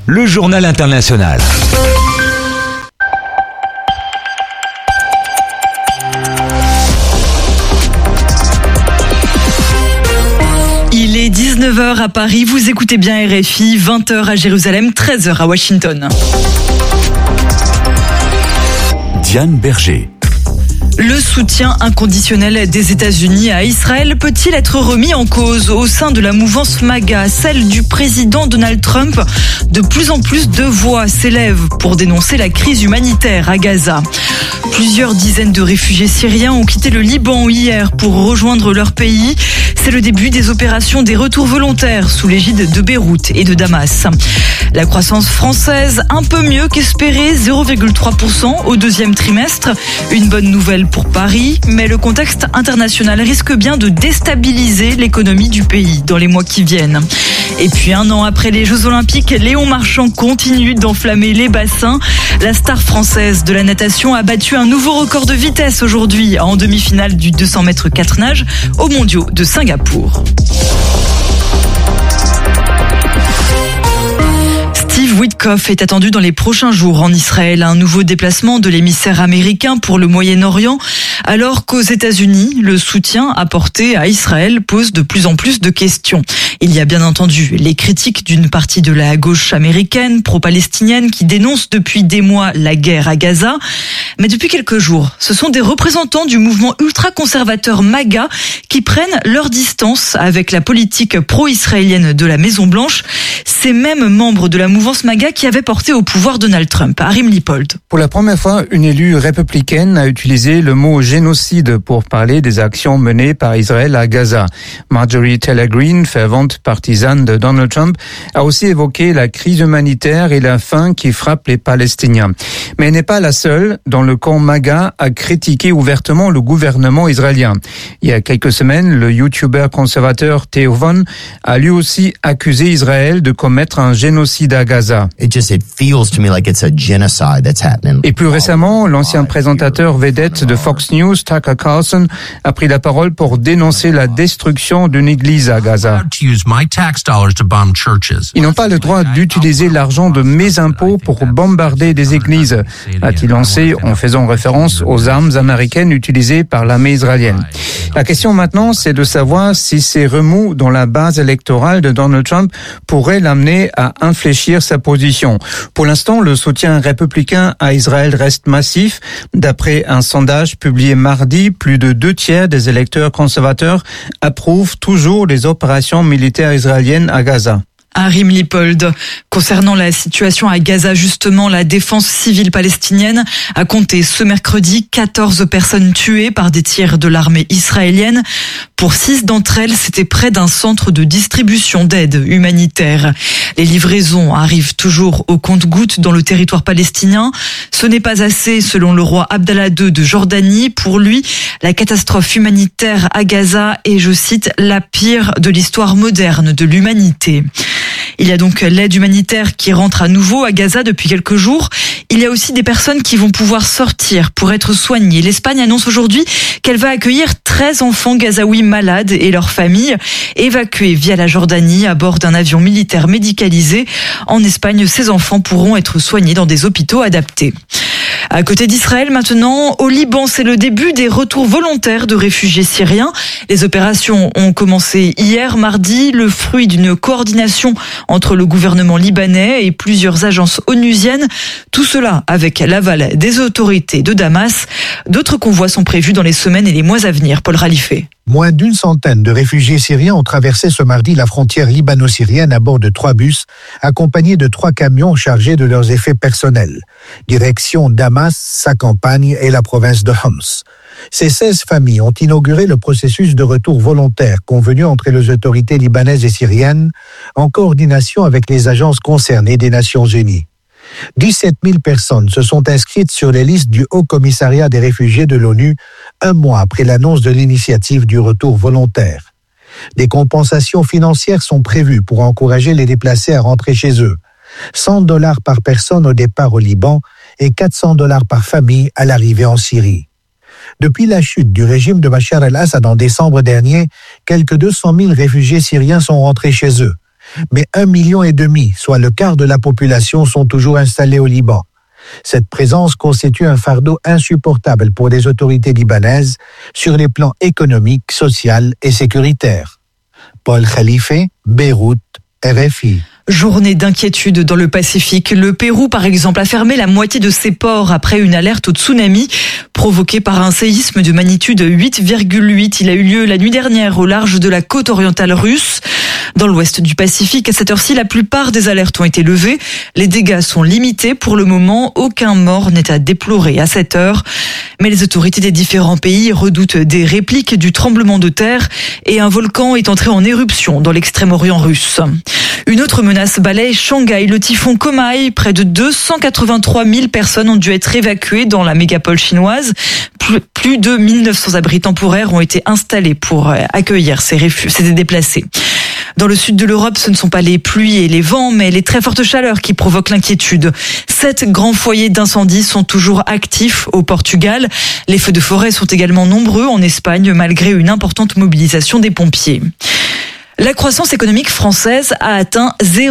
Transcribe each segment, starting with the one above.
le journal international. Il est 19h à Paris, vous écoutez bien RFI, 20h à Jérusalem, 13h à Washington. Diane Berger. Le soutien inconditionnel des États-Unis à Israël peut-il être remis en cause au sein de la mouvance MAGA, celle du président Donald Trump? De plus en plus de voix s'élèvent pour dénoncer la crise humanitaire à Gaza. Plusieurs dizaines de réfugiés syriens ont quitté le Liban hier pour rejoindre leur pays. C'est le début des opérations des retours volontaires sous l'égide de Beyrouth et de Damas. La croissance française, un peu mieux qu'espéré, 0,3% au deuxième trimestre. Une bonne nouvelle pour Paris, mais le contexte international risque bien de déstabiliser l'économie du pays dans les mois qui viennent. Et puis 1 an après les Jeux Olympiques, Léon Marchand continue d'enflammer les bassins. La star française de la natation a battu un nouveau record de vitesse aujourd'hui en demi-finale du 200 mètres 4 nages aux Mondiaux de Singapour. Steve Witkoff est attendu dans les prochains jours en Israël. Un nouveau déplacement de l'émissaire américain pour le Moyen-Orient, alors qu'aux États-Unis, le soutien apporté à Israël pose de plus en plus de questions. Il y a bien entendu les critiques d'une partie de la gauche américaine, pro-palestinienne, qui dénonce depuis des mois la guerre à Gaza. Mais depuis quelques jours, ce sont des représentants du mouvement ultra-conservateur MAGA qui prennent leur distance avec la politique pro-israélienne de la Maison-Blanche. Ces mêmes membres de la mouvance MAGA qui avaient porté au pouvoir Donald Trump. Harim Lipold. Pour la première fois, une élue républicaine a utilisé le mot génocide pour parler des actions menées par Israël à Gaza. Marjorie Taylor Greene, fervente partisane de Donald Trump, a aussi évoqué la crise humanitaire et la faim qui frappe les Palestiniens. Mais elle n'est pas la seule dans le camp MAGA à critiquer ouvertement le gouvernement israélien. Il y a quelques semaines, le youtubeur conservateur Theo Von a lui aussi accusé Israël de commettre un génocide à Gaza. Et plus récemment, l'ancien présentateur vedette de Fox News, Tucker Carlson, a pris la parole pour dénoncer la destruction d'une église à Gaza. Ils n'ont pas le droit d'utiliser l'argent de mes impôts pour bombarder des églises, a-t-il lancé en faisant référence aux armes américaines utilisées par l'armée israélienne. La question maintenant, c'est de savoir si ces remous dans la base électorale de Donald Trump pourraient l'amener à infléchir sa position. Pour l'instant, le soutien républicain à Israël reste massif. D'après un sondage publié mardi, plus de 2/3 des électeurs conservateurs approuvent toujours les opérations militaires israéliennes à Gaza. Harim Lipold. Concernant la situation à Gaza, justement, la défense civile palestinienne a compté ce mercredi 14 personnes tuées par des tirs de l'armée israélienne. Pour 6 d'entre elles, c'était près d'un centre de distribution d'aide humanitaire. Les livraisons arrivent toujours au compte-gouttes dans le territoire palestinien. Ce n'est pas assez, selon le roi Abdallah II de Jordanie. Pour lui, la catastrophe humanitaire à Gaza est, je cite, la pire de l'histoire moderne de l'humanité. Il y a donc l'aide humanitaire qui rentre à nouveau à Gaza depuis quelques jours. Il y a aussi des personnes qui vont pouvoir sortir pour être soignées. L'Espagne annonce aujourd'hui qu'elle va accueillir 13 enfants gazaouis malades et leurs familles, évacués via la Jordanie à bord d'un avion militaire médicalisé. En Espagne, ces enfants pourront être soignés dans des hôpitaux adaptés. À côté d'Israël maintenant, au Liban, c'est le début des retours volontaires de réfugiés syriens. Les opérations ont commencé hier mardi, le fruit d'une coordination entre le gouvernement libanais et plusieurs agences onusiennes. Tout cela avec l'aval des autorités de Damas. D'autres convois sont prévus dans les semaines et les mois à venir. Paul Ralifé. Moins d'une centaine de réfugiés syriens ont traversé ce mardi la frontière libano-syrienne à bord de 3 bus, accompagnés de 3 camions chargés de leurs effets personnels. Direction Damas, sa campagne et la province de Homs. Ces 16 familles ont inauguré le processus de retour volontaire convenu entre les autorités libanaises et syriennes, en coordination avec les agences concernées des Nations Unies. 17 000 personnes se sont inscrites sur les listes du Haut Commissariat des réfugiés de l'ONU 1 mois après l'annonce de l'initiative du retour volontaire. Des compensations financières sont prévues pour encourager les déplacés à rentrer chez eux. $100 par personne au départ au Liban et $400 par famille à l'arrivée en Syrie. Depuis la chute du régime de Bachar el-Assad en décembre dernier, quelques 200 000 réfugiés syriens sont rentrés chez eux. Mais 1,5 million, soit le quart de la population, sont toujours installés au Liban. Cette présence constitue un fardeau insupportable pour les autorités libanaises sur les plans économiques, social et sécuritaires. Paul Khalife, Beyrouth, RFI. Journée d'inquiétude dans le Pacifique. Le Pérou, par exemple, a fermé la moitié de ses ports après une alerte au tsunami provoquée par un séisme de magnitude 8,8. Il a eu lieu la nuit dernière au large de la côte orientale russe. Dans l'ouest du Pacifique, à cette heure-ci, la plupart des alertes ont été levées. Les dégâts sont limités pour le moment. Aucun mort n'est à déplorer à cette heure. Mais les autorités des différents pays redoutent des répliques du tremblement de terre et un volcan est entré en éruption dans l'extrême-orient russe. Une autre menace balaye Shanghai, le typhon Komai. Près de 283 000 personnes ont dû être évacuées dans la mégapole chinoise. Plus de 1900 abris temporaires ont été installés pour accueillir ces déplacés. Dans le sud de l'Europe, ce ne sont pas les pluies et les vents, mais les très fortes chaleurs qui provoquent l'inquiétude. 7 grands foyers d'incendie sont toujours actifs au Portugal. Les feux de forêt sont également nombreux en Espagne, malgré une importante mobilisation des pompiers. La croissance économique française a atteint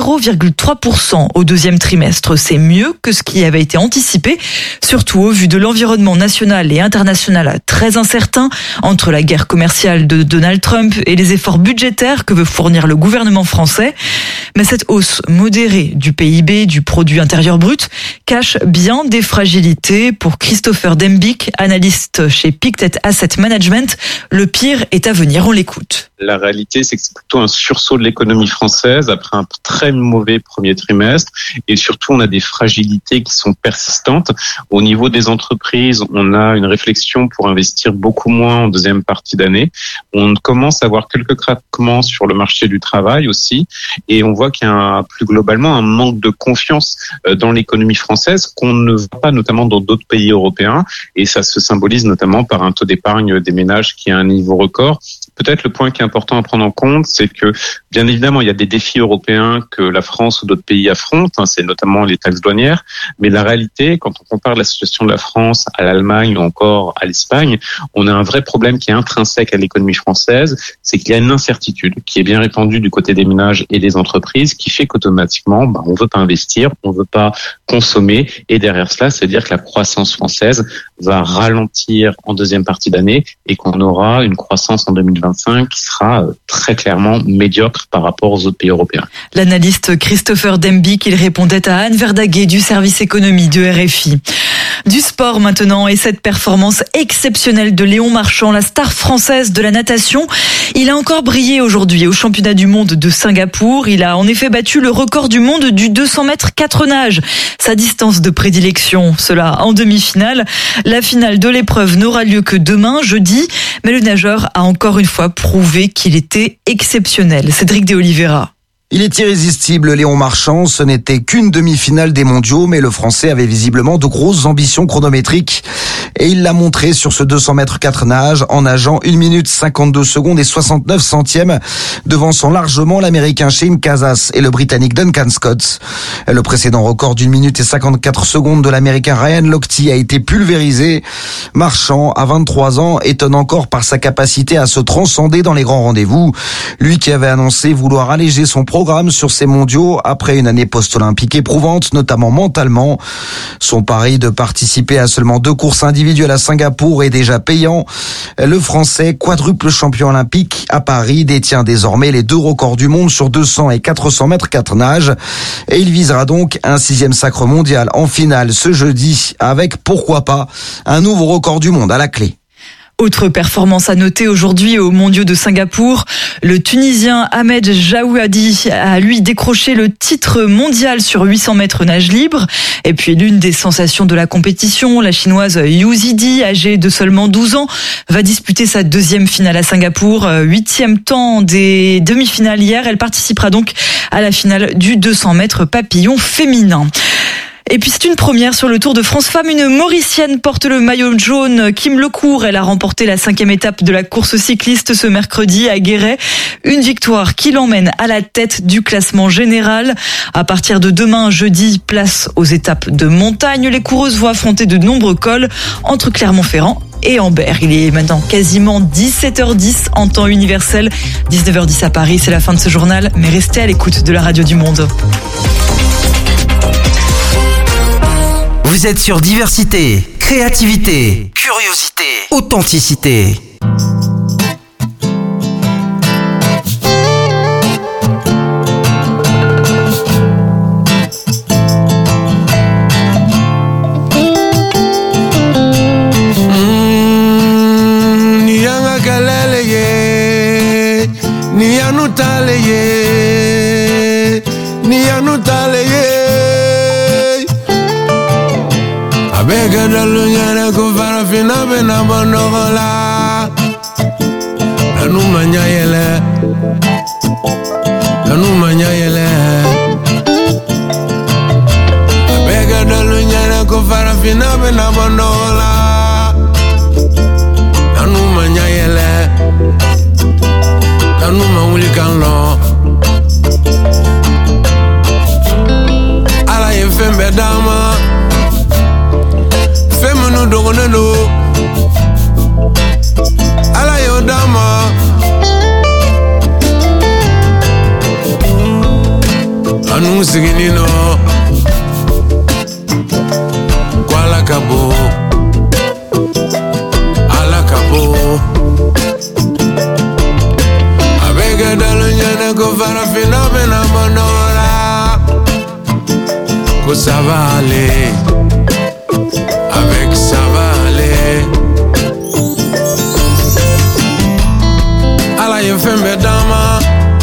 0,3% au deuxième trimestre. C'est mieux que ce qui avait été anticipé, surtout au vu de l'environnement national et international très incertain entre la guerre commerciale de Donald Trump et les efforts budgétaires que veut fournir le gouvernement français. Mais cette hausse modérée du PIB, du produit intérieur brut, cache bien des fragilités. Pour Christopher Dembick, analyste chez Pictet Asset Management, le pire est à venir. On l'écoute. La réalité, c'est que c'est plutôt un sursaut de l'économie française après un très mauvais premier trimestre. Et surtout, on a des fragilités qui sont persistantes. Au niveau des entreprises, on a une réflexion pour investir beaucoup moins en deuxième partie d'année. On commence à avoir quelques craquements sur le marché du travail aussi. Et on voit qu'il y a plus globalement un manque de confiance dans l'économie française qu'on ne voit pas notamment dans d'autres pays européens. Et ça se symbolise notamment par un taux d'épargne des ménages qui est à un niveau record. Peut-être le point qui est important à prendre en compte, c'est que, bien évidemment, il y a des défis européens que la France ou d'autres pays affrontent, c'est notamment les taxes douanières, mais la réalité, quand on compare la situation de la France à l'Allemagne ou encore à l'Espagne, on a un vrai problème qui est intrinsèque à l'économie française, c'est qu'il y a une incertitude qui est bien répandue du côté des ménages et des entreprises, qui fait qu'automatiquement, on veut pas investir, on veut pas consommer, et derrière cela, c'est-à-dire que la croissance française va ralentir en deuxième partie d'année et qu'on aura une croissance en 2025 qui sera très clairement médiocre par rapport aux autres pays européens. L'analyste Christopher Dembick, il répondait à Anne Verdaguet du service économie de RFI. Du sport maintenant et cette performance exceptionnelle de Léon Marchand, la star française de la natation. Il a encore brillé aujourd'hui au championnat du monde de Singapour. Il a en effet battu le record du monde du 200 mètres 4 nages. Sa distance de prédilection, cela en demi-finale. La finale de l'épreuve n'aura lieu que demain, jeudi. Mais le nageur a encore une fois prouvé qu'il était exceptionnel. Cédric de Oliveira. Il est irrésistible, Léon Marchand. Ce n'était qu'une demi-finale des mondiaux, mais le Français avait visiblement de grosses ambitions chronométriques. Et il l'a montré sur ce 200 mètres 4 nages en nageant 1 minute 52 secondes et 69 centièmes, devançant largement l'Américain Shane Casas et le Britannique Duncan Scott. Le précédent record d'1 minute et 54 secondes de l'Américain Ryan Lochte a été pulvérisé. Marchand, à 23 ans, étonne encore par sa capacité à se transcender dans les grands rendez-vous. Lui qui avait annoncé vouloir alléger son programme sur ces mondiaux après une année post-olympique éprouvante, notamment mentalement. Son pari de participer à seulement 2 courses individuelles à Singapour est déjà payant. Le Français, quadruple champion olympique à Paris, détient désormais les 2 records du monde sur 200 et 400 mètres 4 nages. Et il visera donc un 6e sacre mondial en finale ce jeudi avec, pourquoi pas, un nouveau record du monde à la clé. Autre performance à noter aujourd'hui aux mondiaux de Singapour. Le Tunisien Ahmed Jaouadi a lui décroché le titre mondial sur 800 mètres nage libre. Et puis l'une des sensations de la compétition, la chinoise Yu Zidi, âgée de seulement 12 ans, va disputer sa 2e finale à Singapour. 8e temps des demi-finales hier. Elle participera donc à la finale du 200 mètres papillon féminin. Et puis c'est une première sur le Tour de France Femmes. Une Mauricienne porte le maillot jaune, Kim Lecourt. Elle a remporté la 5e étape de la course cycliste ce mercredi à Guéret. Une victoire qui l'emmène à la tête du classement général. À partir de demain, jeudi, place aux étapes de montagne. Les coureuses vont affronter de nombreux cols entre Clermont-Ferrand et Amber. Il est maintenant quasiment 17h10 en temps universel, 19h10 à Paris. C'est la fin de ce journal, mais restez à l'écoute de la radio du Monde. Vous êtes sur diversité, créativité, curiosité, authenticité. Ça va aller, avec ça va aller. Ala ye fɛn bɛɛ d'an ma,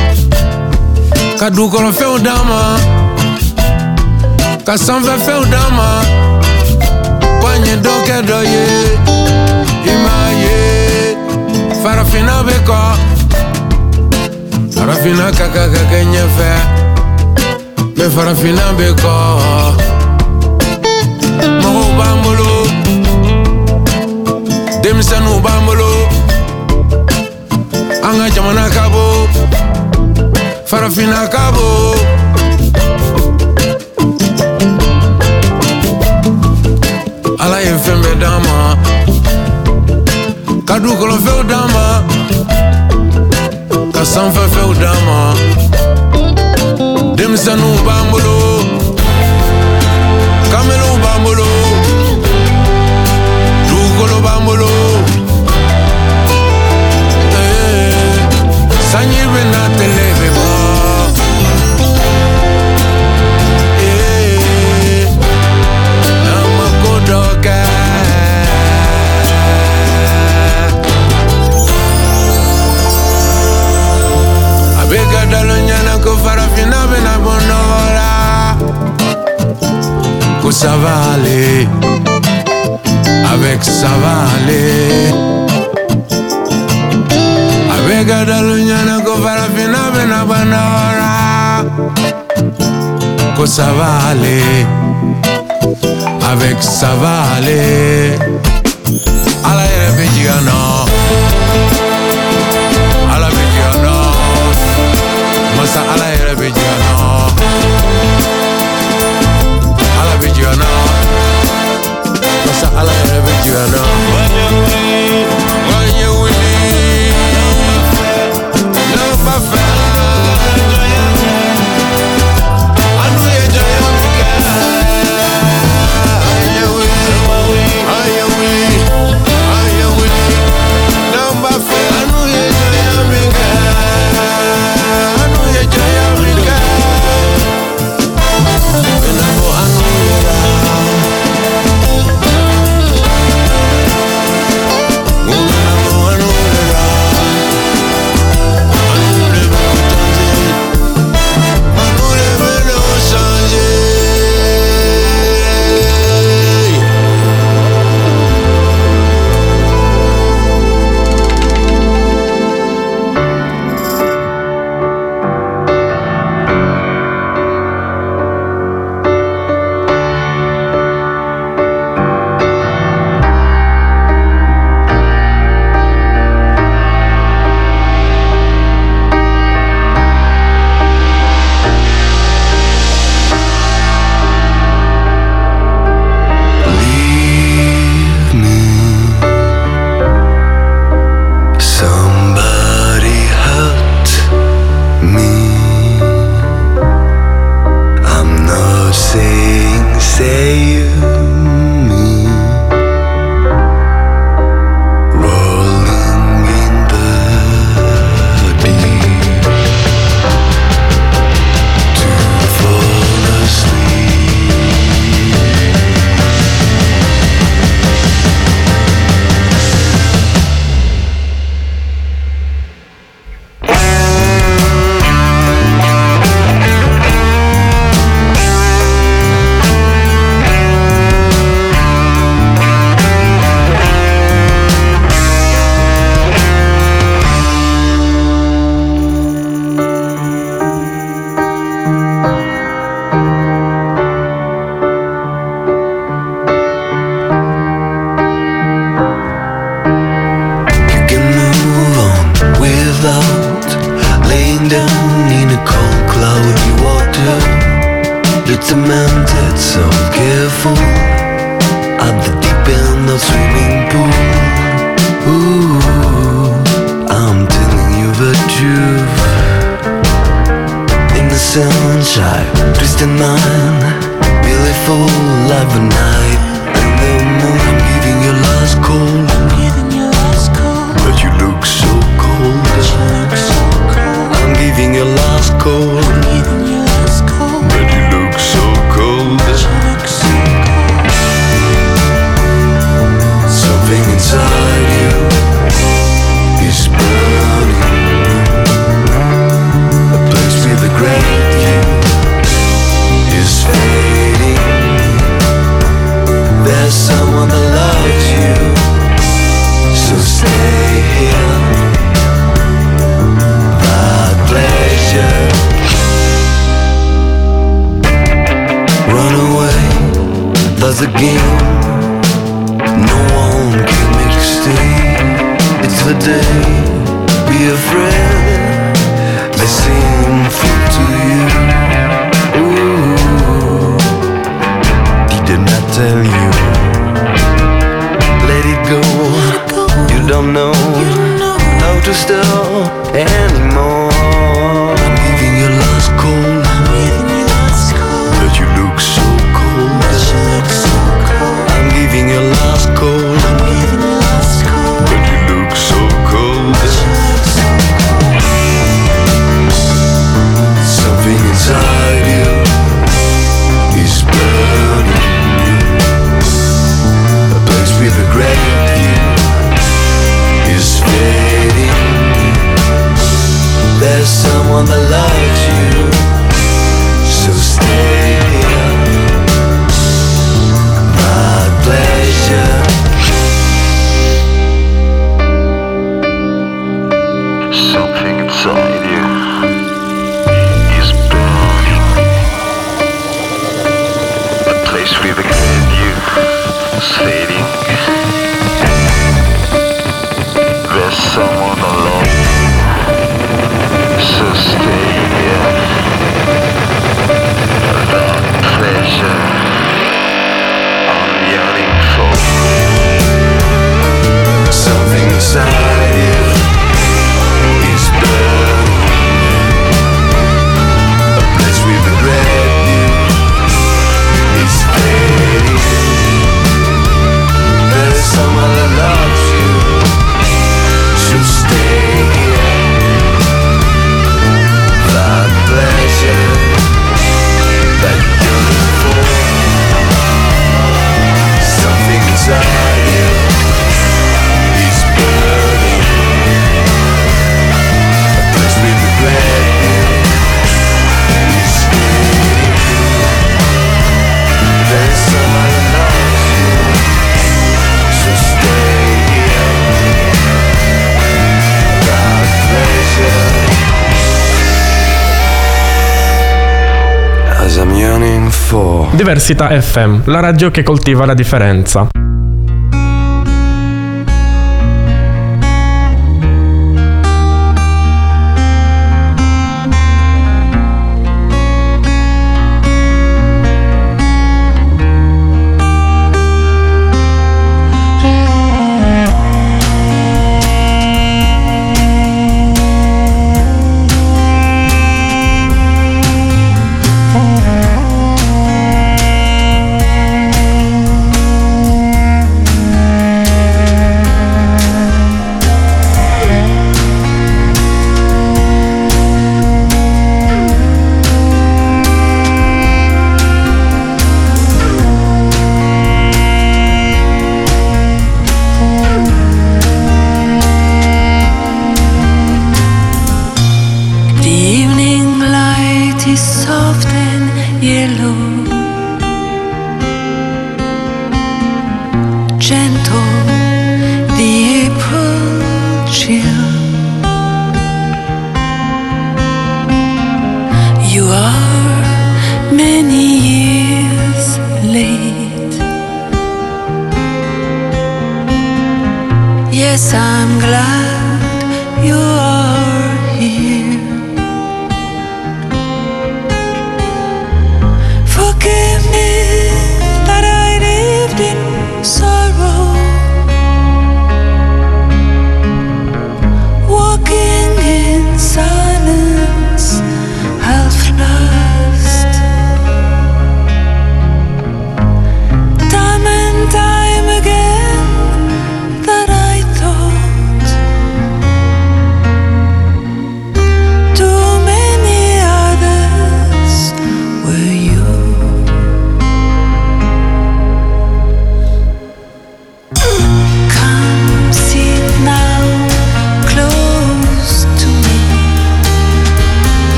ka dugukɔrɔ fɛnw d'an ma, ka sanfɛ fɛnw d'an ma, ko an ye dɔ kɛ dɔ ye, I m'a ye, farafinna bɛ kɔ, farafinna ka kan ka kɛ ɲɛfɛ. Me farafina bɛ kɔ mɔgɔw b'an bolo denmisɛnninw b'an bolo an ka jamana ka bon farafina ka bon Ala ye fɛn bɛɛ d'an ma ka dugukɔrɔfɛnw d'an ma ka sanfɛfɛnw d'an ma denmisɛnninw b'an bolo kamelenw b'an bolo dugukolo b'an bolo sanji bɛna tɛlɛ bɛ bɔ n'an ma ko dɔ kɛ a bɛ ka dalo ɲɛna ko farafinna bɛna bɔ nɔgɔ la ko ça va aller avec ça va aller a bɛ ka dalo ɲɛna ko farafinna bɛna bɔ nɔgɔ la ko ça va aller avec ça va aller Ala yɛrɛ bɛ jigin nɔ Ala bɛ jigin nɔ Masa Ala yɛrɛ bɛ jigin nɔ Ala bɛ jigin nɔ Masa Ala yɛrɛ bɛ jigin nɔ Wanye wuli n'an ma fɛ anu ye jaya min kɛ Wanye wuli so careful at the deep end of swimming pool. Ooh, I'm telling you the truth. In the sunshine, twisted mind, beautiful like the night and the moon. I'm giving you last call, but you look so cold. I'm giving you last call, but you look so cold. Something inside you is burning. A place with a great view is fading. There's someone that loves you, so stay here. That pleasure. Run away, that's a game. No one can make you stay. It's the day, be afraid. They seem full to you. Ooh, didn't I tell you? Let it go. You don't know how to stop anymore. I'm giving you last call, but you look so cold. I'm giving you last call, but you look so cold. Something inside you is burning. A place with a great view is fading. There's someone that loves you, so stay here. My pleasure. Something inside you is burning. A place with a great view is fading. There's someone that loves you, so stay here. That pleasure I'm yearning for. Something inside you is burning. A place with a great view is fading. There's someone that loves you, so stay here. That pleasure that you're looking for. Something inside you is burning. A place with a great view is fading. There's someone that loves you, so stay here. That pleasure. As I'm yearning for. Diversità FM, la radio che coltiva la differenza. Yes, I'm glad you are here. Forgive me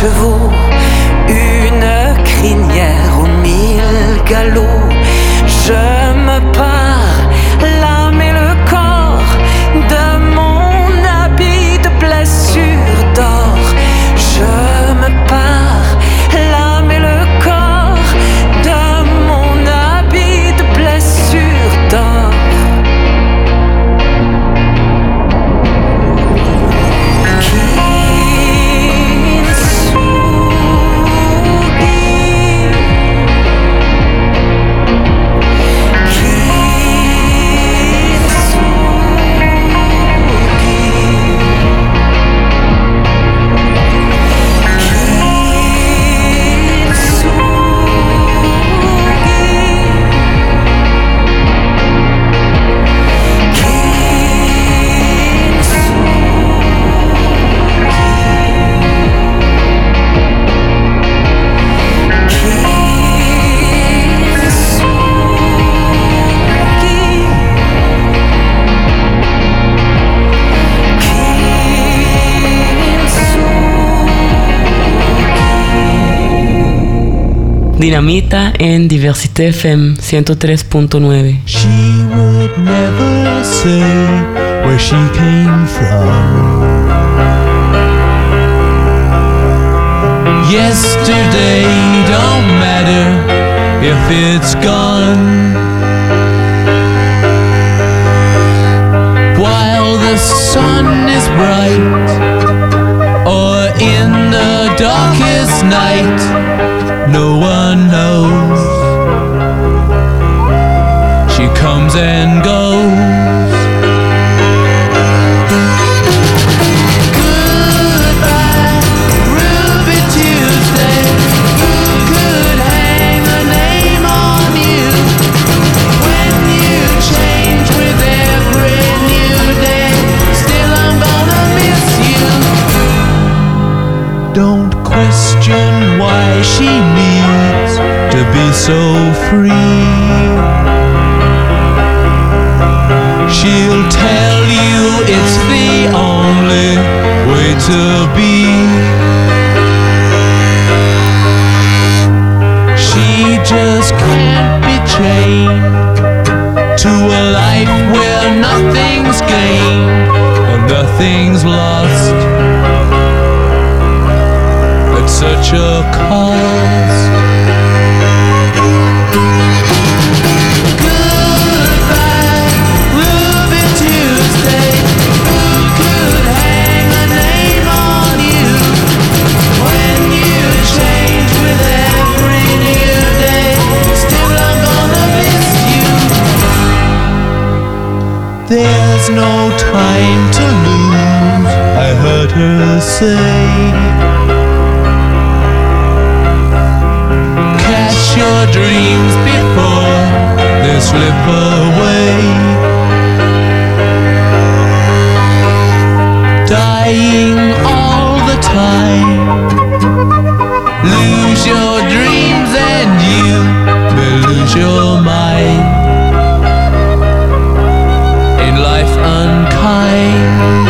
chevaux, une crinière aux 1000 galops. Je me pars l'âme et le corps de mon habit de blessure d'or. Je me pars l'âme et le corps de mon habit de blessure d'or. Dinamita en Diversité FM 103.9. She would never say where she came from. Yesterday don't matter if it's gone. While the sun is bright or in the darkest night, no one knows. She comes and goes. Goodbye, Ruby Tuesday. Who could hang a name on you when you change with every new day? Still I'm gonna miss you. Don't question why she needs to be so free. She'll tell you it's the only way to be. She just can't be chained to a life where nothing's gained and nothing's lost at such a cost. Goodbye, Ruby Tuesday. Who could hang a name on you when you change with every new day? Still I'm gonna miss you. There's no time to lose, I heard her say. Catch your dreams before they slip away. Dying all the time. Lose your dreams and you will lose your mind. In life unkind.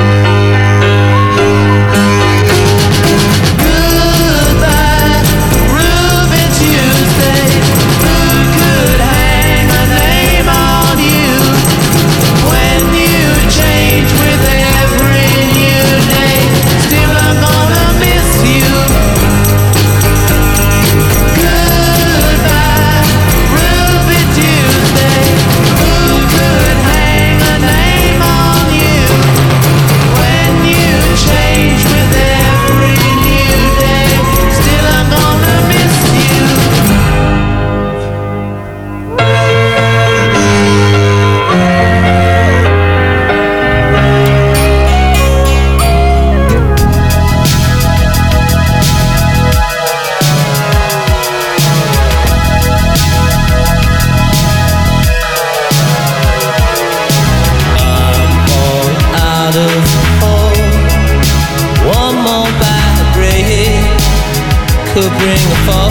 Could bring a fall.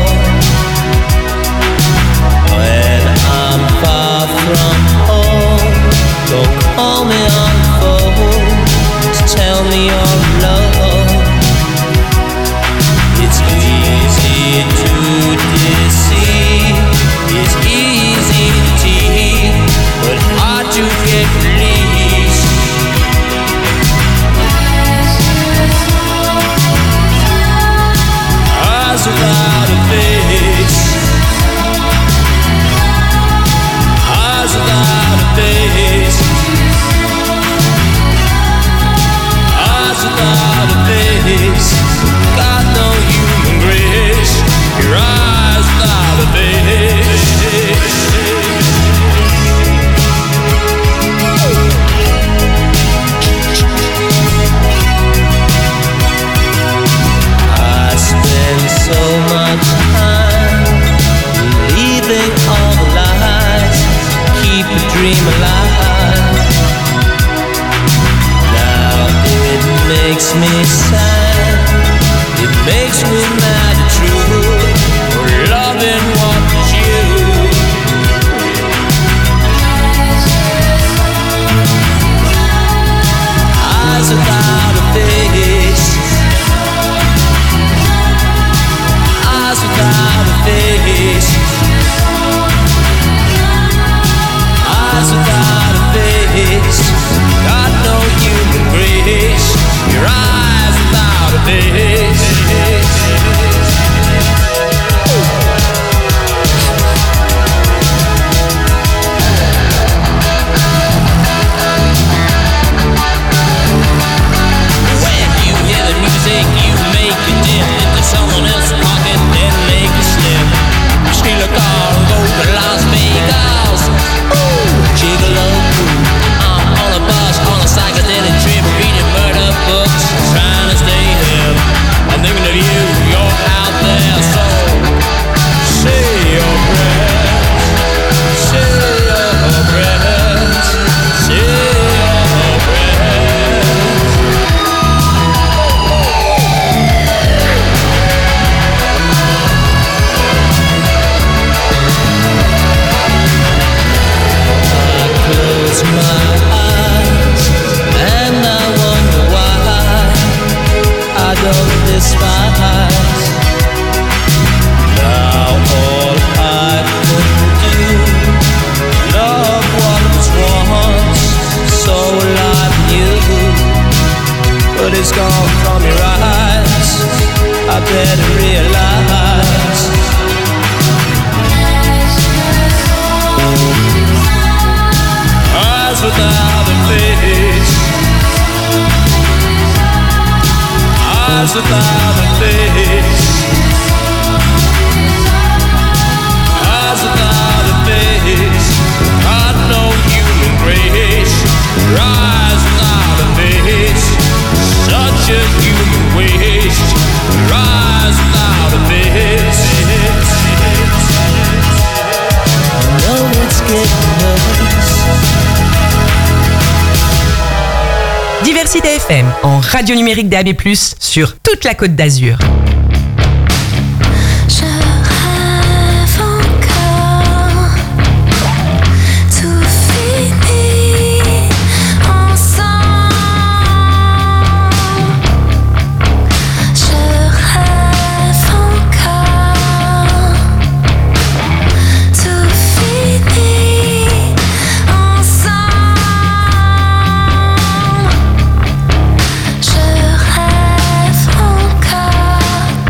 When I'm far from home, don't call me on the phone to tell me you're alone. is easy to teach, but hard to get released. Eyes without a face, eyes without a face, eyes without a face. Got no human grace. Your eyes without a face. I spend so much time believing all the lies, keep a dream alive. Now it makes me sad, it makes me mad and true, for loving what was you. Eyes without a face, eyes without a face, eyes without a face. Got no human grace. Your eyes without a face. When you hear the music, you make it dip into someone else's pocket, then make it slip. Steal a car and go to Las Vegas. Ooh, gigolo. I'm on a bus, on a psychedelic trip, reading murder books, trying to stay hip. I'm thinking of you, you're out there, so say your prayers, say your prayers, say your prayers. I close my eyes and I wonder why I don't despise. Now all I could do, love what was once so like you, but it's gone from your eyes. I better realize. Eyes without a face, eyes without a face, eyes without a face. Got no human grace. Your eyes without a face, such a human waste. Your eyes without a face. No, it's getting worse. Diversité FM en radio numérique DAB+, sur toute la Côte d'Azur. Je rêve encore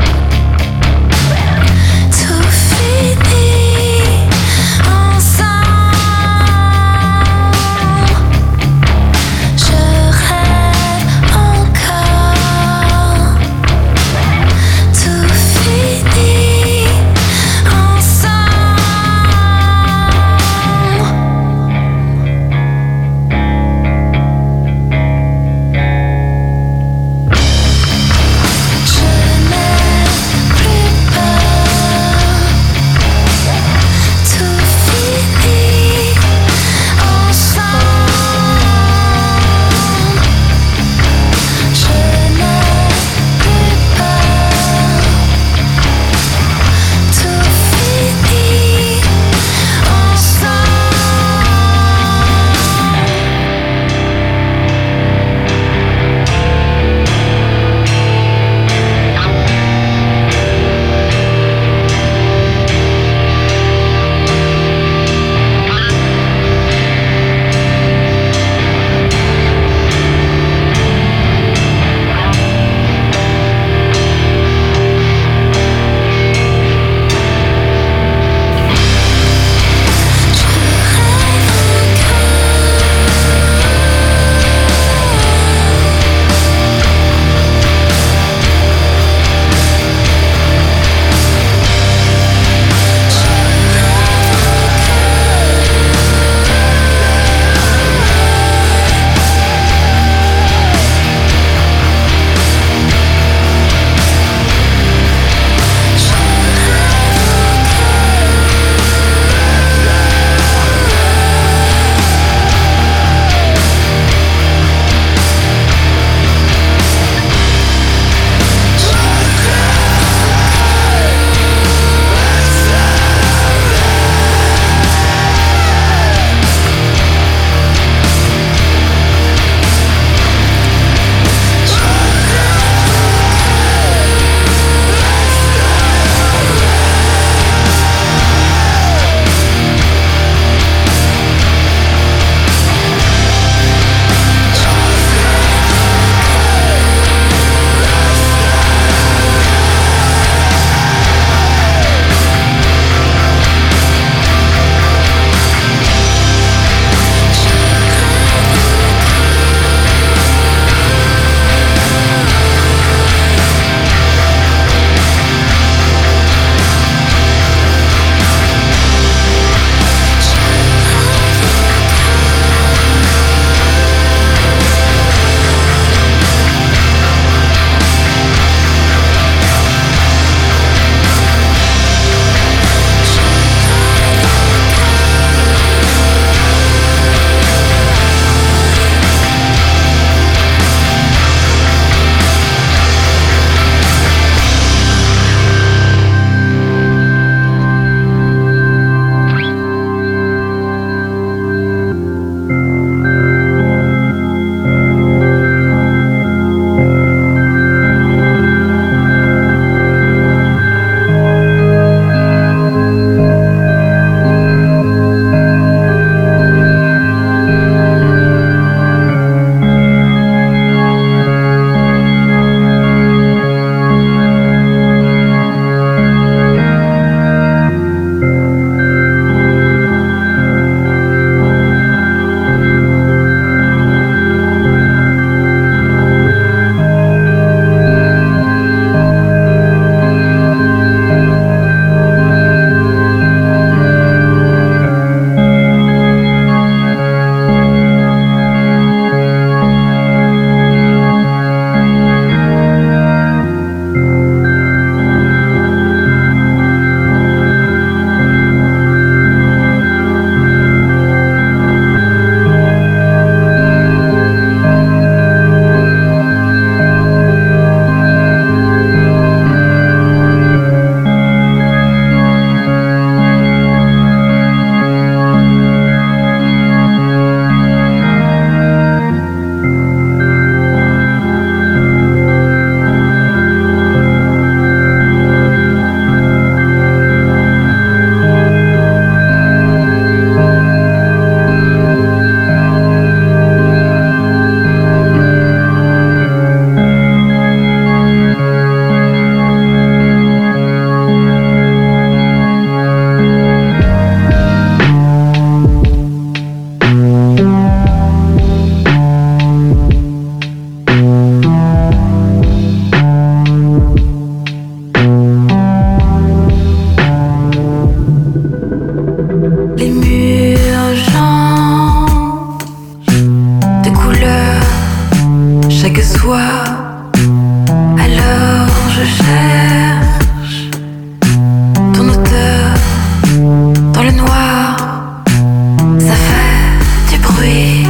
Alors je cherche ton odeur dans le noir. Ça fait du bruit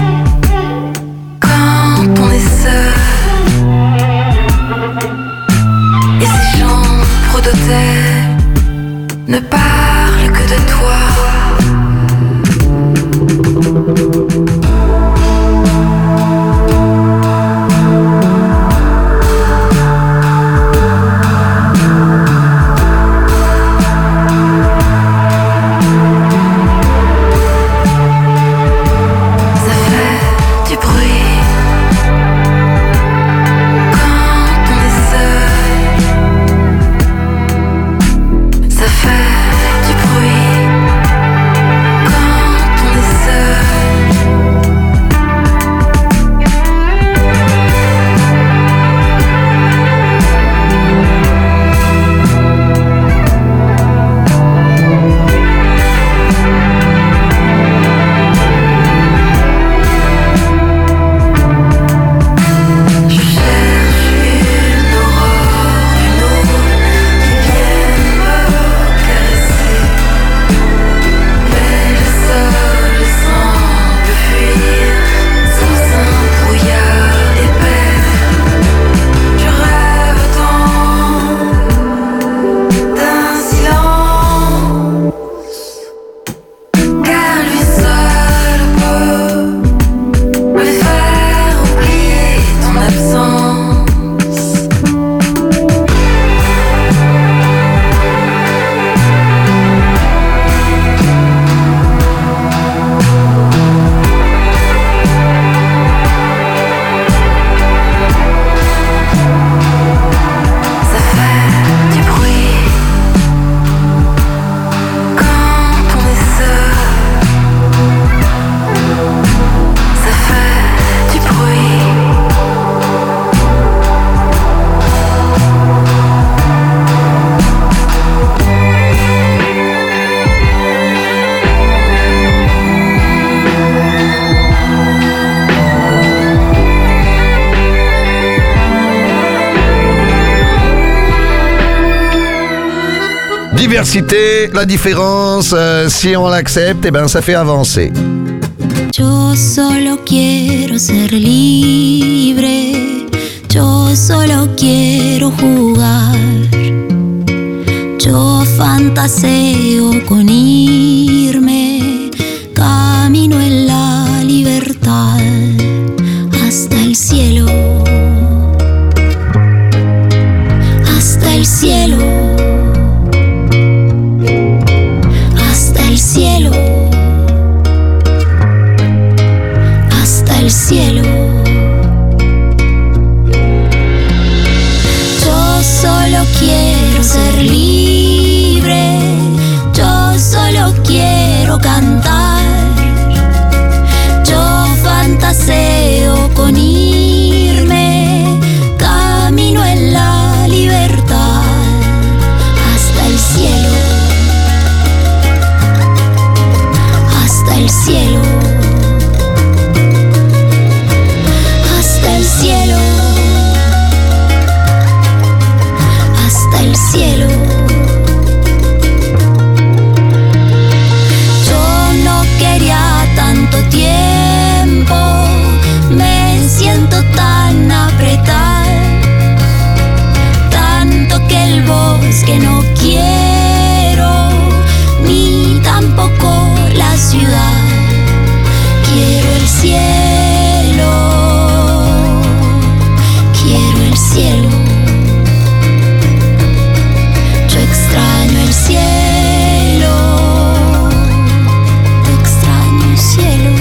quand on est seul. Et ces gens protothèmes ne parlent que de toi. Diversité, la différence, si on l'accepte, eh ben ça fait avancer. Yo solo quiero ser libre, yo solo quiero jugar, yo fantaseo con irme, camino en la libertad hasta el cielo, hasta el cielo. Cielo, hasta el cielo. Yo solo quiero ser libre, yo solo quiero cantar, yo fantaseo con irme, camino en la libertad hasta el cielo. El cielo, hasta el cielo, hasta el cielo. Yo no quería tanto tiempo, me siento tan apretada, tanto que el bosque no quiero, ni tampoco la ciudad. Quiero el cielo, quiero el cielo. Yo extraño el cielo, extraño el cielo.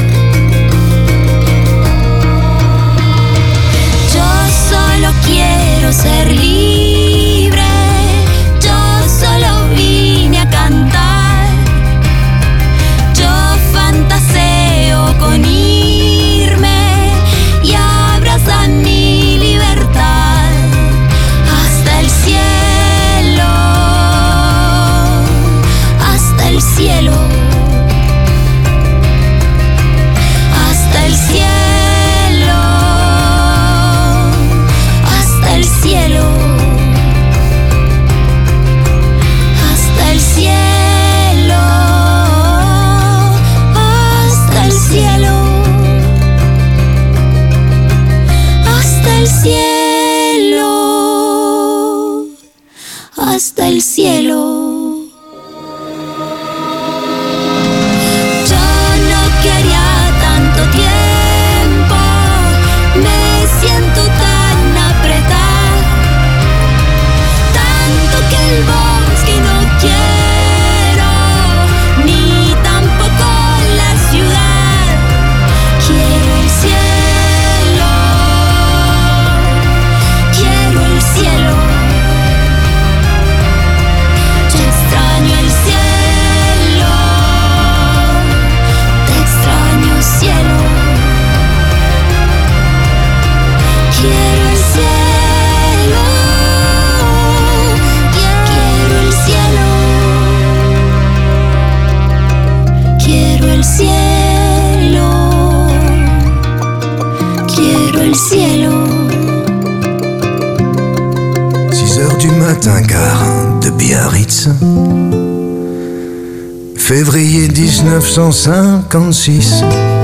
Yo solo quiero ser libre, yo solo vine a cantar, yo fantaseo con irme y abrazar mi libertad hasta el cielo, hasta el cielo, hasta el cielo, hasta el cielo. Yo no quería tanto tiempo, me siento tan apretada, tanto que el bosque no quiero, ni tampoco la ciudad. Quiero el cielo, quiero el cielo. Yo extraño el cielo, te extraño cielo. Quiero el cielo, quiero el cielo. Quiero el cielo, quiero el cielo. 6h du matin, gare de Biarritz. Février 1956.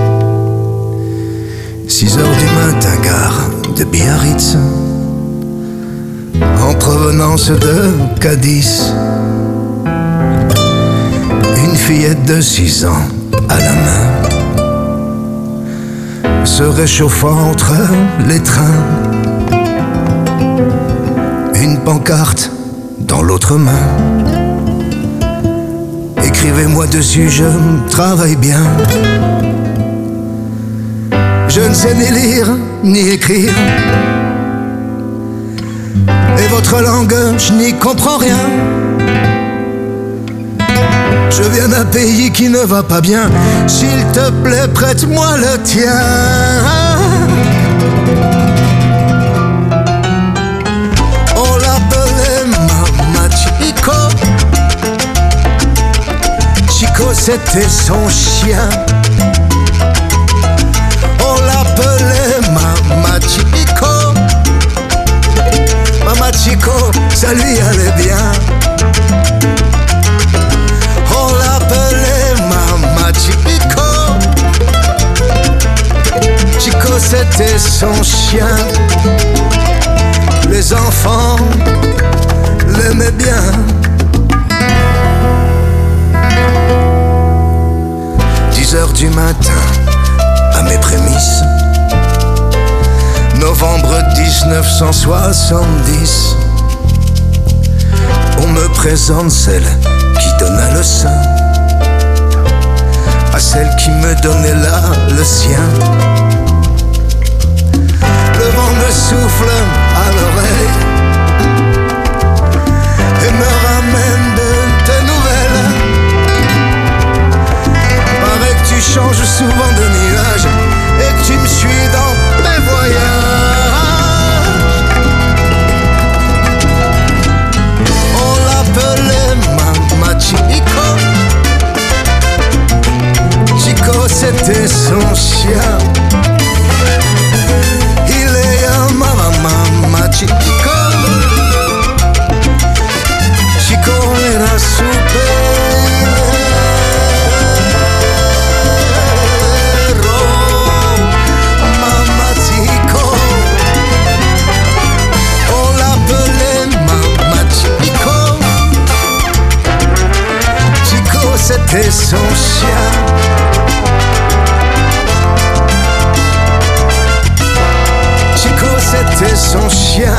6h du matin, gare de Biarritz. En provenance de Cadiz. Une fillette de 6 ans à la main, se réchauffant entre les trains. Une pancarte dans l'autre main. Écrivez-moi dessus, je travaille bien. Je ne sais ni lire ni écrire, et votre langue, je n'y comprends rien. Je viens d'un pays qui ne va pas bien. S'il te plaît, prête-moi le tien. On l'appelait Mama Chico. Chico, c'était son chien. On l'appelait Mama Chico. Mama Chico, ça lui allait bien. On l'appelait Mama Chico. Chico, c'était son chien. Les enfants l'aimaient bien. Heures du matin, à mes prémices. Novembre 1970. On me présente celle qui donna le sein à celle qui me donnait là le sien. Le vent me souffle à l'oreille et me ramène de tes nouvelles. Paraît que tu changes souvent de nuage et que tu me suis dans mes voyages. On l'appelait Mama Chico. Chico, c'était son chien. Il est un Mama Chico. Chico era super. C'était son chien. Chico, c'était son chien.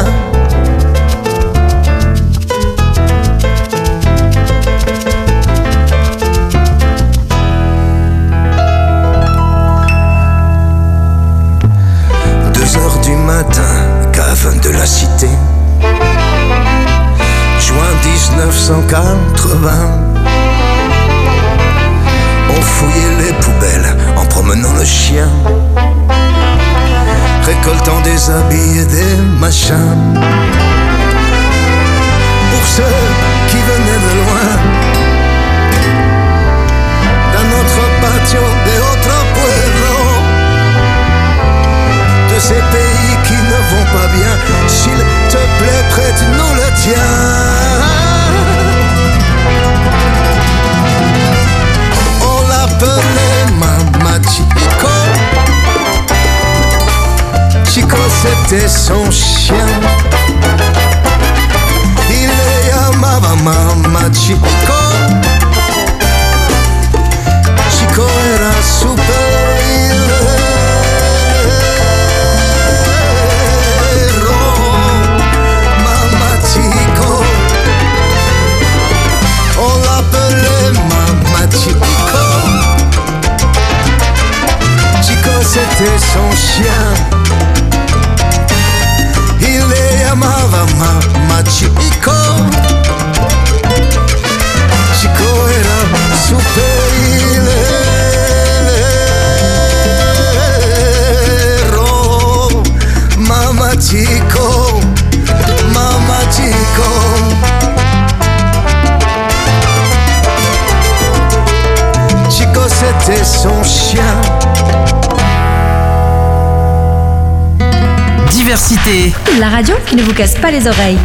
Heures du matin, cave de la cité. Juin 1980. On fouillait les poubelles en promenant le chien, récoltant des habits et des machins. Pour ceux qui venaient de loin, d'un autre patio, de otro pueblo, de ces pays qui ne vont pas bien. S'il te plaît, prête-nous le tien. L'appelait Mama Chico. Chico, c'était son chien. Il est à ma j'étais son chien. Diversité. La radio qui ne vous casse pas les oreilles.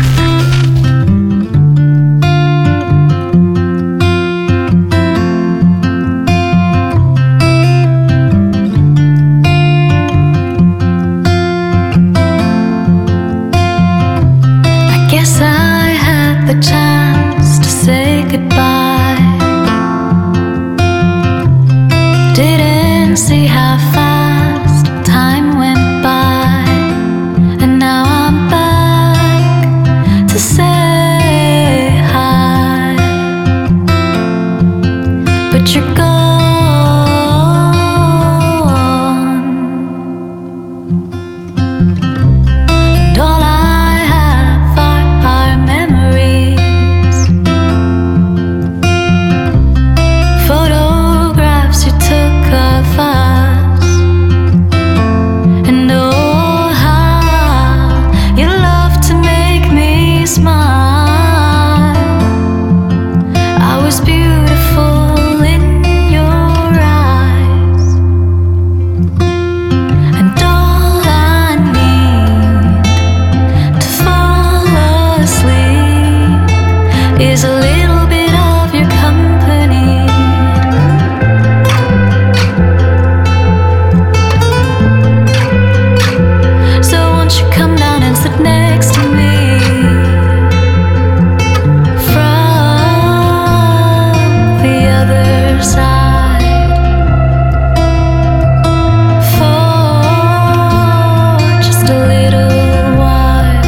I guess I had the chance to say goodbye. Didn't see how fast time went by, and now I'm back to say hi. But you're gone. And all I have are memories, photographs you took of us, and oh how you love to make me smile. I was beautiful in your eyes, and all I need to fall asleep is a little bit of your company. So won't you come down and sit next to me from the other side for just a little while,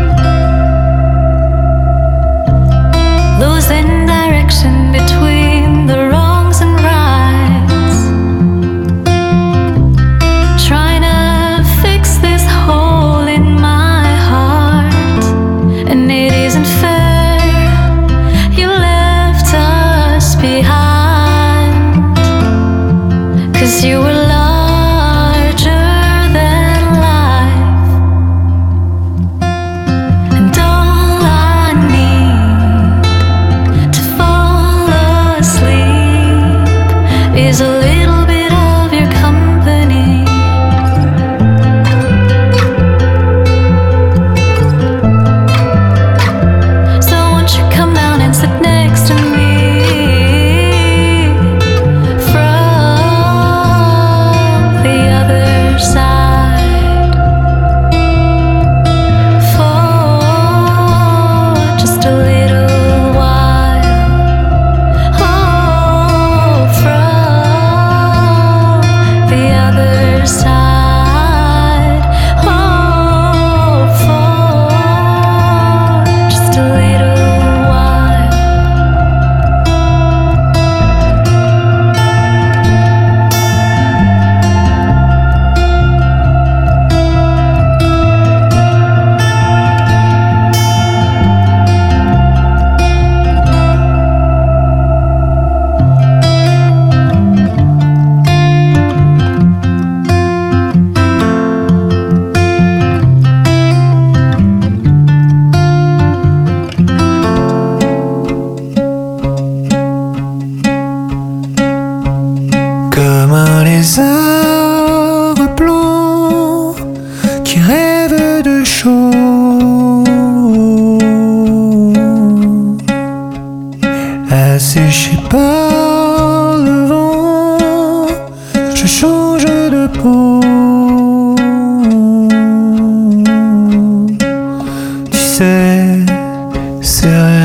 losing direction between the wrongs and rights, trying to fix this hole in my heart. And it isn't fair, you left us behind, 'cause you were larger than life. And all I need to fall asleep is a little bit of your company. So won't you come down and sit next to me from the other side for just a little while. Oh, from the other side. Oh, for just a little while. Comme un lézard blanc qui rêve de chaud, asséché par le vent, je change de peau. Tu sais, c'est rien.